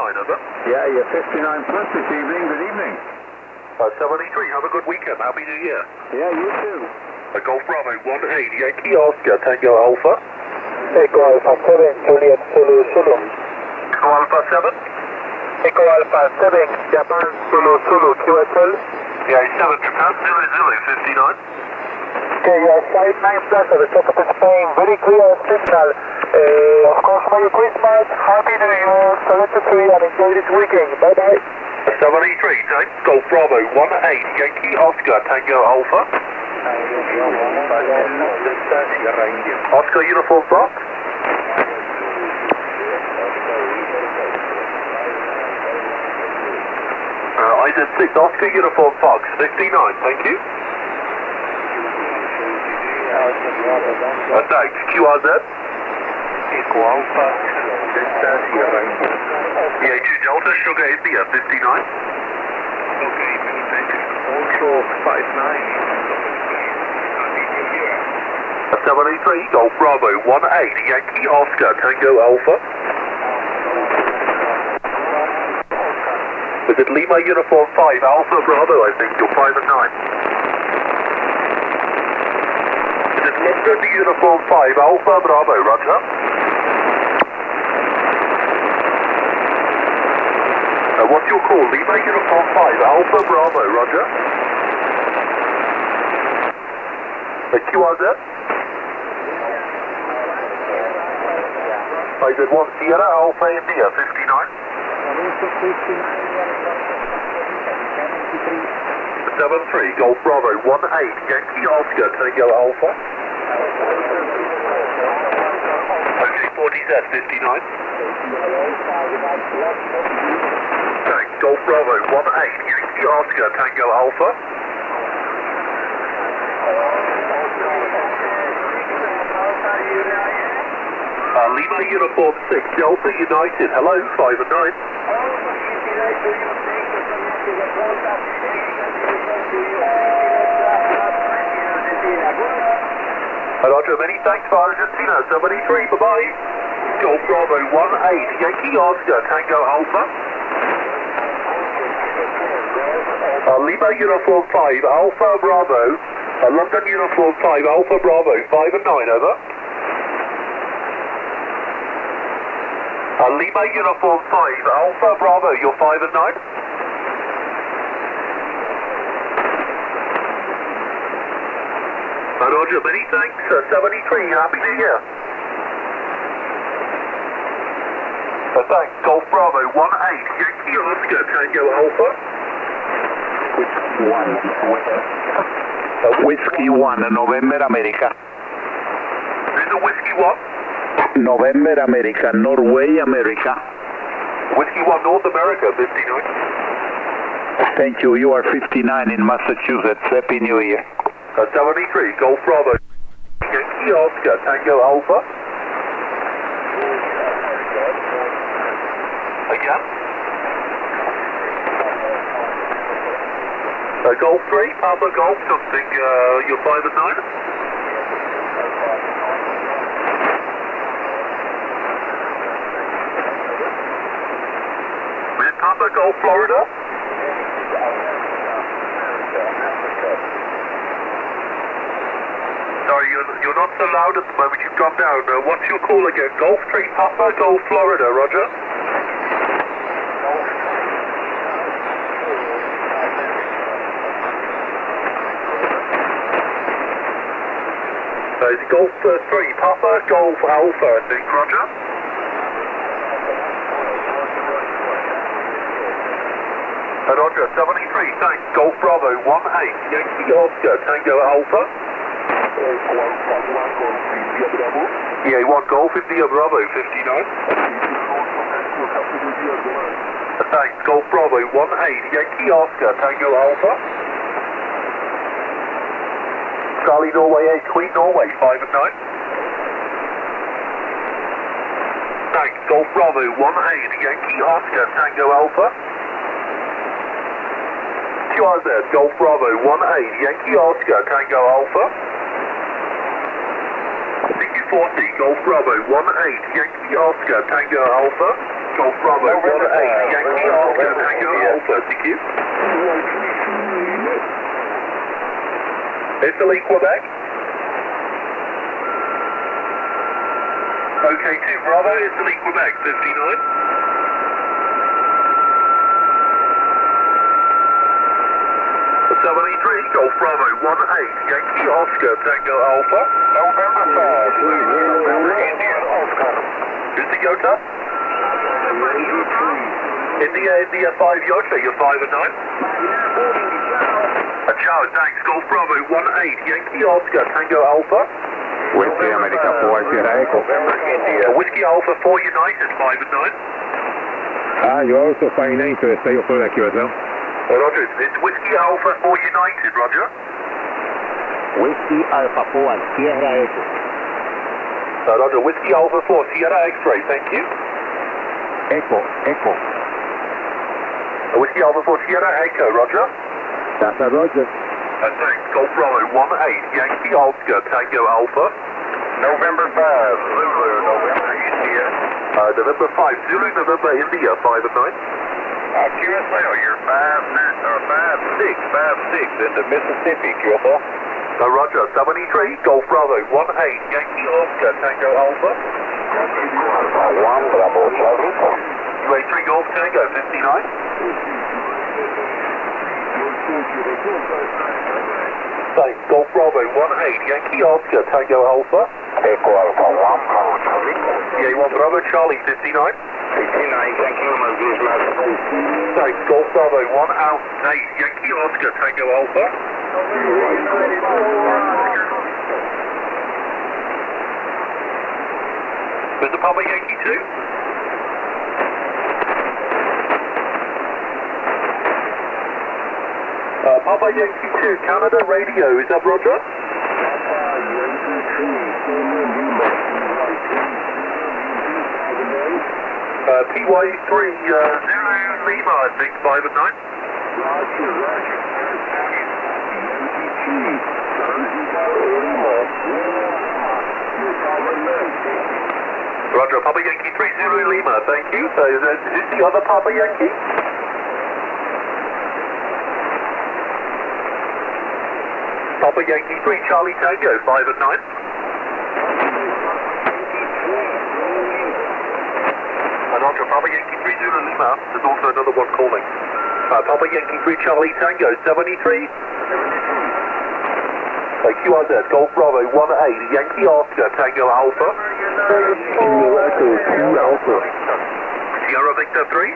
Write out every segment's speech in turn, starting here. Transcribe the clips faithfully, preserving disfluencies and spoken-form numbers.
nine, over. Yeah, you're fifty-nine plus this evening. Good evening. Uh, seventy-three, have a good weekend. Happy New Year. Yeah, you too. Uh, Golf Bravo one eight, Yankee Oscar, Tango Alpha. Echo Alpha seven, Juliet Zulu Zulu. Echo Alpha seven. Echo Alpha seven, Japan Zulu Zulu Q S L. Yeah, seven, Japan Zulu Zulu, fifty-nine. Okay, uh, five nine plus at the top of Spain, very clear signal. Uh, of course, Merry Christmas, Happy New Year, seventy-three, and enjoy this weekend. Bye bye. seventy-three, take Golf Bravo one eight, Yankee Oscar, Tango Alpha. Oscar Uniform Fox. Uh, I did six, Oscar Uniform Fox, fifty-nine, thank you. Uh, thanks, Q R Z. Echo Alpha, Delta Sierra India. Yeah, two Delta, Sugar India, fifty-nine. Okay, many thanks. Also five nine. Happy New Year. seventy-three, Golf Bravo one eight, Yankee Oscar, Tango Alpha. Is it Lima Uniform five, Alpha Bravo, I think, you're five and nine. Is it London Uniform five, Alpha Bravo, roger. Uh, what's your call? Lima Uniform five, Alpha Bravo, roger. Uh, Q R Z? I did one Sierra Alpha India, fifty-nine. seven three, Golf Bravo one eight, Yankee Oscar, Tango Alpha. Okay, forty Z, fifty-nine. Thanks, Golf Bravo one eight, Yankee Oscar, Tango Alpha. Uh, Lima Uniform six, Delta United, hello, five and nine. Roger, many thanks for Argentina, seventy-three, bye-bye. Golf Bravo one eight, Yankee Oscar, Tango Alpha. Uh, Lima Uniform five, Alpha Bravo. Uh, London Uniform five, Alpha Bravo, five and nine, over. Uh, Lima Uniform five, Alpha Bravo, you're five and nine. Uh, Roger, many thanks, uh, seventy-three, Happy New Year. Uh, thanks, Golf Bravo one eight, Yankee Oscar, Tango Alpha. One. Uh, Whiskey one, November America. Is it Whiskey one? November America, Norway America. Whiskey one, North America, fifty-nine. Thank you. You are fifty-nine in Massachusetts. Happy New Year. Uh, seventy-three, Golf Bravo. Yankee Oscar, Tango Alpha. Again. Uh, Golf three, Papa Golf, something, uh, you're five and nine. With Papa Golf, Florida. Sorry, you're, you're not so loud at the moment, you've gone down. Uh, what's your call again? Golf three, Papa Golf, Florida, roger. Uh, it's Golf uh, three, Papa Golf Alpha, I think, roger. Uh, roger, seventy-three, thanks, Golf Bravo one eight, Yankee Oscar, Tango Alpha. Yeah, one Golf India Bravo, fifty-nine. Uh, thanks, Golf Bravo one eight, Yankee Oscar, Tango Alpha. Charlie Norway eight, Queen Norway, five and nine. Thanks, Golf Bravo one eight, Yankee Oscar, Tango Alpha. Q R Z, Golf Bravo one eight, Yankee Oscar, Tango Alpha. C Q forty, Golf Bravo one eight, Yankee Oscar, Tango Alpha. Golf Bravo, one eight, Yankee Oscar, Tango Alpha, thank you. Italy, Quebec. Okay, two Bravo, Italy, Quebec, fifty-nine. seventy-three, Golf Bravo, one eight, Yankee Oscar, Tango Alpha. November five, November India Oscar. Who's the Yota? India, India five Yota, you're five and nine. A ciao, thanks, Golf Bravo, one eight, Yankee Oscar, Tango Alpha. Whiskey America four, Sierra Echo. India, Whiskey Alpha four United, five and nine. Ah, you're also flying nine to stay up for that Q S L. Oh, Roger, it's Whiskey Alpha four United, Roger. Whiskey Alpha four, Sierra Echo. Uh, Roger, Whiskey Alpha four, Sierra X-Ray, thank you. Echo, Echo. Uh, Whiskey Alpha four, Sierra Echo, Roger. That's a Roger. Uh, thanks, Golf Bravo, one eight, Yankee Oscar, Tango Alpha. November five, Zulu, November India. Uh, November five, Zulu, November India, five and nine. Uh, Q S L, you're five, nine, or five, six, five, six into Mississippi, Q F L. Uh, Roger, seventy-three, Golf Bravo, one eight, Yankee Oscar, Tango Alpha. one Bravo, Charlie. U A three Golf Tango, fifty-nine. Thanks, Golf Bravo, one eight, Yankee Oscar, Tango Alpha. Echo Alpha one Bravo, Charlie. Yeah, one Bravo, Charlie, fifty-nine. fifty-nine, thank you, my good man. Thanks, Golf Bravo, one out, eight, Yankee Oscar, Tango Alpha. Mister Papa Yankee two. Uh, Papa Yankee two, Canada Radio, is that Roger? Uh, P Y three, uh, Zulu Lima, I think, five and nine. Roger, Papa Yankee three, Zulu Lima, thank you. Uh, is, that, is this the other Papa Yankee? Papa Yankee three, Charlie Tango, five and nine. And Roger, Papa Yankee three, Zulu Lima, there's also another one calling. Uh, Papa Yankee three, Charlie Tango, seventy-three. Uh, Q R Z, Golf Bravo, one eight, Yankee Oscar, Tango Alpha. Kilo Echo two Alpha. Sierra Victor three.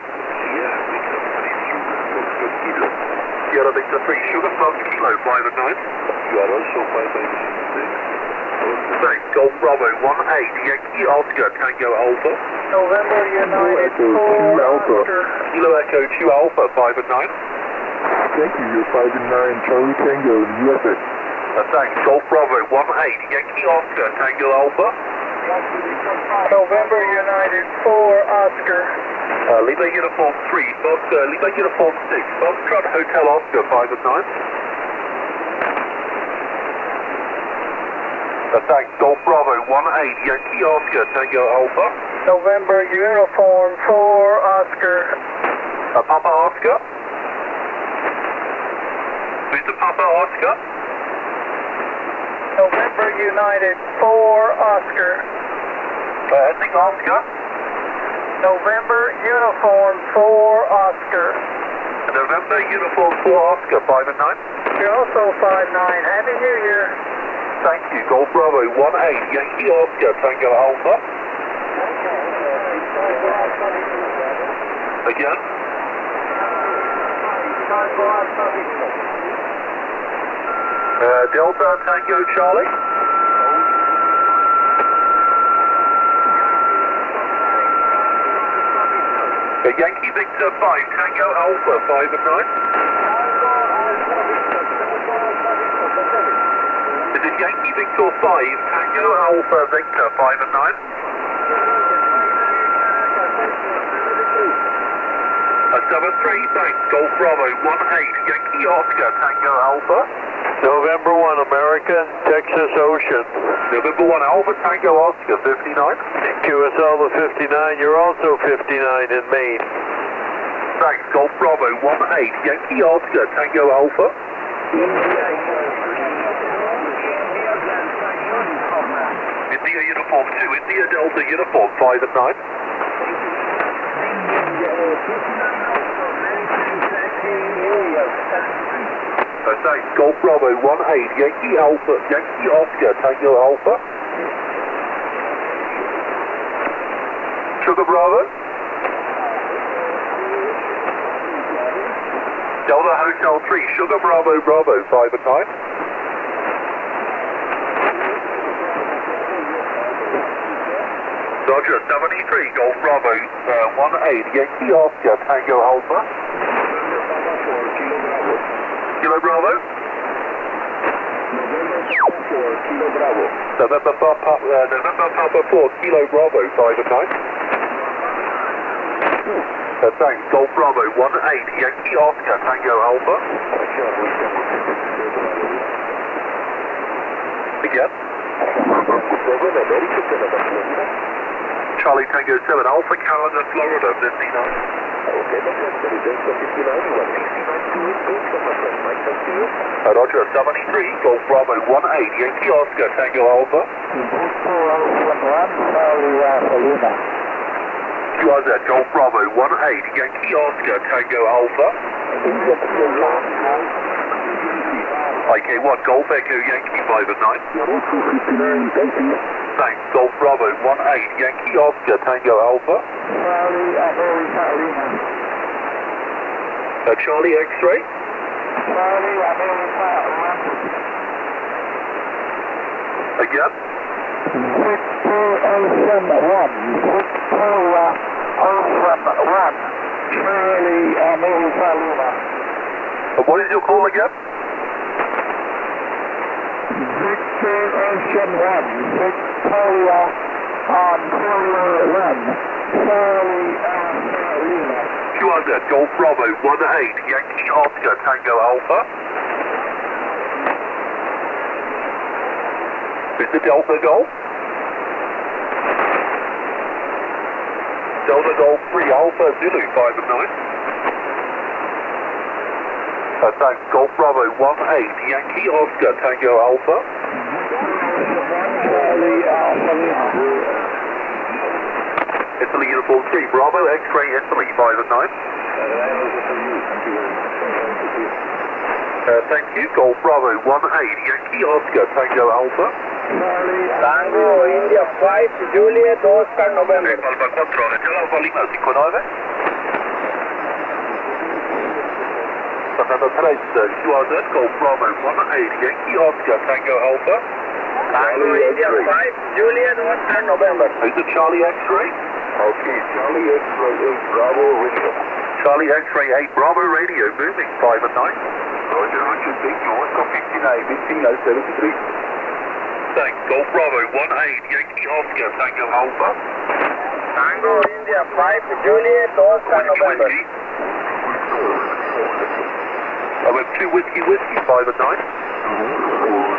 Sierra Victor three, Sugar Fox Kilo, five and nine. You are also five eight six. Thanks, Golf Bravo, one eight, Yankee Oscar, Tango Alpha. November United four Alpha. Kilo Echo two Alpha, five and nine. Thank you, you're five and nine, Charlie Tango, U S A. Uh, thanks, Golf Bravo, one eight, Yankee Oscar, Tango Alpha. November United four Oscar. Uh, Lima Uniform three, Fox, uh, Lima Uniform six, Foxtrot Hotel Oscar, five and nine. Uh, thanks, Golf Bravo, one eight, Yankee Oscar, Tango Alpha. November Uniform four Oscar. Uh, Papa Oscar. Who's the Papa Oscar? November United four Oscar. Uh, Ending Oscar. November Uniform four Oscar. November Uniform four Oscar, five and nine. You're also five nine. Happy New Year. Thank you, Golf Bravo, one eight, Yankee Oscar, Tango Alpha. Again. Uh, Delta Tango Charlie. Uh, Yankee Victor five, Tango Alpha, five and nine. This is Yankee Victor five, Tango Alpha Victor, five and nine. A seven three, thanks, Golf Bravo, one eight, Yankee Oscar, Tango Alpha. November one, America, Texas Ocean. November one, Alpha Tango Oscar fifty-nine. Q S L fifty-nine, you're also fifty-nine in Maine. Thanks, Golf Bravo one eight, Yankee Oscar Tango Alpha. India Uniform two, India Delta Uniform five and nine. Uh, thanks, Golf Bravo one eight, Yankee Alpha, Yankee Oscar Tango Alpha. Sugar Bravo. Delta Hotel three, Sugar Bravo Bravo five and nine. Roger, seventy-three, Golf Bravo uh, one eight, Yankee Oscar Tango Alpha. Kilo Bravo. Kilo Bravo. November Papa, uh, November Papa four, Kilo Bravo five and nine. Uh, thanks, Golf Bravo one eight, Yankee Oscar Tango Alpha. Again. Charlie Tango seven, Alpha Canada, Florida fifty-nine. Uh, Roger, seventy-three, Golf Bravo one eight, Yankee Oscar Tango Alpha. Q R Z, Golf Bravo one eight, Yankee Oscar Tango Alpha. I K one, Golf Echo Yankee five and nine. Thanks, Golf Bravo one eight, Yankee Oscar Tango Alpha. Uh, Charlie X-ray. Again. Ocean one, Victoria Ocean one, Charlie America Lima. Uh, what is your call again? Victor Ocean one, Victoria Ontario one, Charlie America Lima. Q R Z, Golf Bravo one eight, Yankee Oscar Tango Alpha. Is the Delta Golf? Delta Golf three, Alpha Zulu five and nine. Uh, thanks, Golf Bravo one eight, Yankee Oscar Tango Alpha. Charlie Alpha Lima. Italy Uniform three, Bravo X-ray Italy five and nine. Uh, thank you, Golf Bravo one eight, Yankee Oscar Tango Alpha. Tango India five, Juliet Oscar November. Alfa cuatro, Hotel Alfa Lima cinco nueve. November tres, Q R Z, Golf Bravo one eight, Yankee Oscar Tango Alpha. Tango India five, Juliet Oscar November. Is it Charlie X-ray? Okay, Charlie X-ray eight, Bravo Radio. Charlie X-ray eight, Bravo Radio, moving five and nine. Roger, Roger, thank you, Oscar fifty-nine, fifty-nine, seventy-three. Thanks, Golf Bravo one eight, Yankee Oscar Tango Alpha. Tango India five, Juliet Oscar Whiskey November. Whiskey. I went two Whiskey Whiskey five and nine.